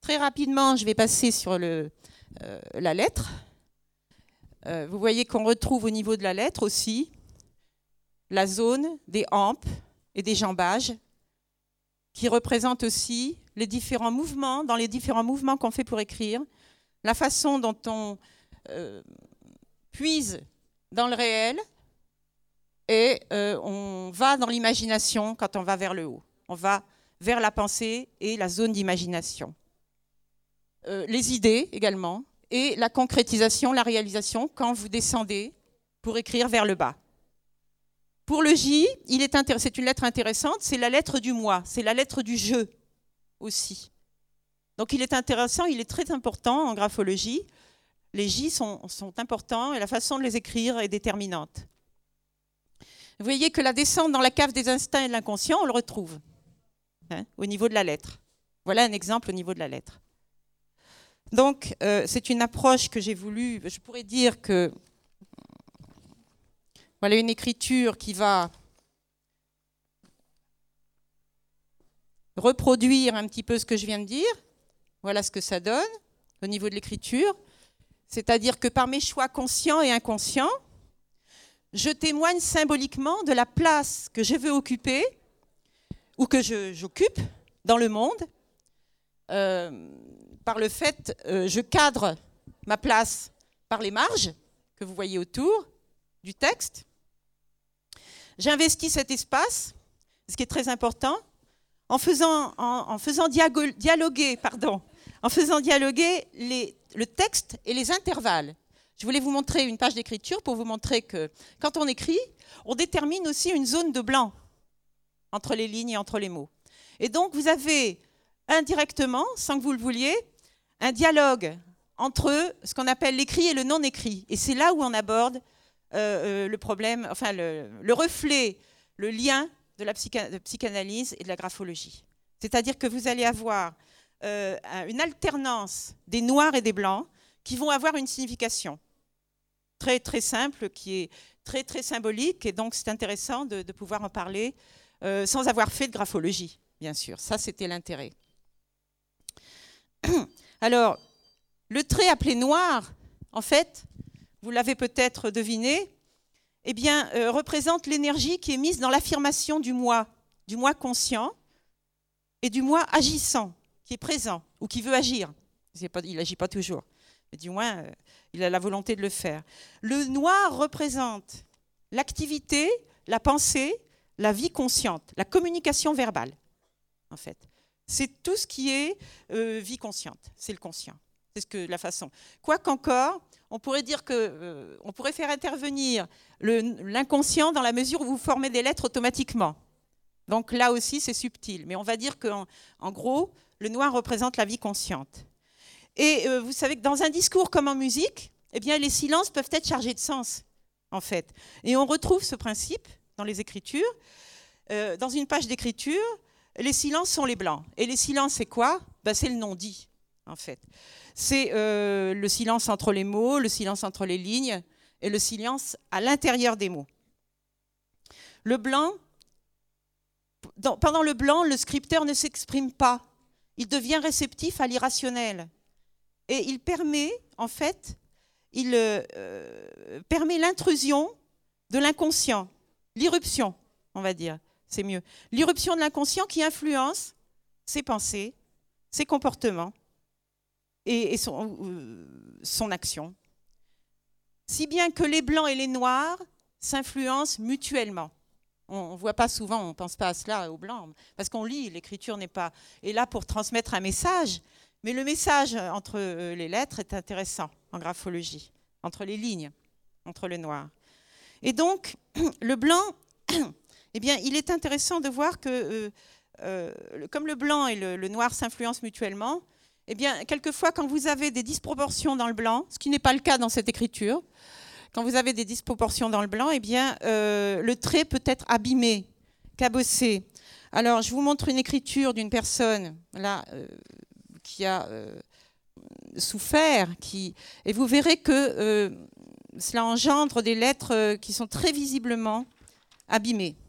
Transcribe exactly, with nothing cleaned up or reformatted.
Très rapidement, je vais passer sur le, euh, la lettre. Euh, vous voyez qu'on retrouve au niveau de la lettre aussi la zone des hampes et des jambages qui représentent aussi les différents mouvements, dans les différents mouvements qu'on fait pour écrire, la façon dont on euh, puise dans le réel et euh, on va dans l'imagination quand on va vers le haut. On va vers la pensée et la zone d'imagination. Euh, les idées également et la concrétisation, la réalisation quand vous descendez pour écrire vers le bas. Pour le J, il est intér- c'est une lettre intéressante, c'est la lettre du moi, c'est la lettre du je aussi. Donc il est intéressant, il est très important en graphologie. Les J sont, sont importants et la façon de les écrire est déterminante. Vous voyez que la descente dans la cave des instincts et de l'inconscient, on le retrouve hein, au niveau de la lettre. Voilà un exemple au niveau de la lettre. Donc euh, c'est une approche que j'ai voulu, je pourrais dire que voilà une écriture qui va reproduire un petit peu ce que je viens de dire. Voilà ce que ça donne au niveau de l'écriture. C'est-à-dire que par mes choix conscients et inconscients, je témoigne symboliquement de la place que je veux occuper ou que je, j'occupe dans le monde. Euh, par le fait, euh, je cadre ma place par les marges que vous voyez autour du texte. J'investis cet espace, ce qui est très important, en faisant, en, en faisant diago- dialoguer, pardon, en faisant dialoguer les, le texte et les intervalles. Je voulais vous montrer une page d'écriture pour vous montrer que quand on écrit, on détermine aussi une zone de blanc entre les lignes et entre les mots. Et donc, vous avez indirectement, sans que vous le vouliez, un dialogue entre ce qu'on appelle l'écrit et le non-écrit. Et c'est là où on aborde euh, euh, le problème, enfin le, le reflet, le lien de la psycha- de psychanalyse et de la graphologie. C'est-à-dire que vous allez avoir euh, une alternance des noirs et des blancs qui vont avoir une signification très très simple, qui est très très symbolique, et donc c'est intéressant de, de pouvoir en parler euh, sans avoir fait de graphologie, bien sûr. Ça, c'était l'intérêt. Alors, le trait appelé noir, en fait, vous l'avez peut-être deviné, eh bien, euh, représente l'énergie qui est mise dans l'affirmation du moi, du moi conscient et du moi agissant, qui est présent ou qui veut agir. Il n'agit pas toujours, mais du moins, euh, il a la volonté de le faire. Le noir représente l'activité, la pensée, la vie consciente, la communication verbale, en fait. C'est tout ce qui est euh, vie consciente, c'est le conscient. C'est ce que la façon. Quoi qu'encore, on pourrait dire que euh, on pourrait faire intervenir le, l'inconscient dans la mesure où vous formez des lettres automatiquement. Donc là aussi, c'est subtil. Mais on va dire qu'en en gros, le noir représente la vie consciente. Et euh, vous savez que dans un discours comme en musique, eh bien, les silences peuvent être chargés de sens, en fait. Et on retrouve ce principe dans les écritures. Euh, dans une page d'écriture, les silences sont les blancs. Et les silences, c'est quoi ? Ben, c'est le non-dit, en fait. C'est euh, le silence entre les mots, le silence entre les lignes et le silence à l'intérieur des mots. Le blanc, dans, pendant le blanc, le scripteur ne s'exprime pas. Il devient réceptif à l'irrationnel. Et il permet, en fait, il euh, permet l'intrusion de l'inconscient, l'irruption, on va dire, c'est mieux. L'irruption de l'inconscient qui influence ses pensées, ses comportements et, et son, euh, son action. Si bien que les blancs et les noirs s'influencent mutuellement. On ne voit pas souvent, on ne pense pas à cela, aux blancs, parce qu'on lit, l'écriture n'est pas... est là pour transmettre un message, mais le message entre les lettres est intéressant en graphologie, entre les lignes, entre le noir. Et donc, le blanc, eh bien, il est intéressant de voir que, euh, euh, comme le blanc et le, le noir s'influencent mutuellement, eh bien, quelquefois, quand vous avez des disproportions dans le blanc, ce qui n'est pas le cas dans cette écriture, quand vous avez des disproportions dans le blanc, eh bien, euh, le trait peut être abîmé, cabossé. Alors, je vous montre une écriture d'une personne là euh, qui a euh, souffert, qui, et vous verrez que euh, cela engendre des lettres qui sont très visiblement abîmées.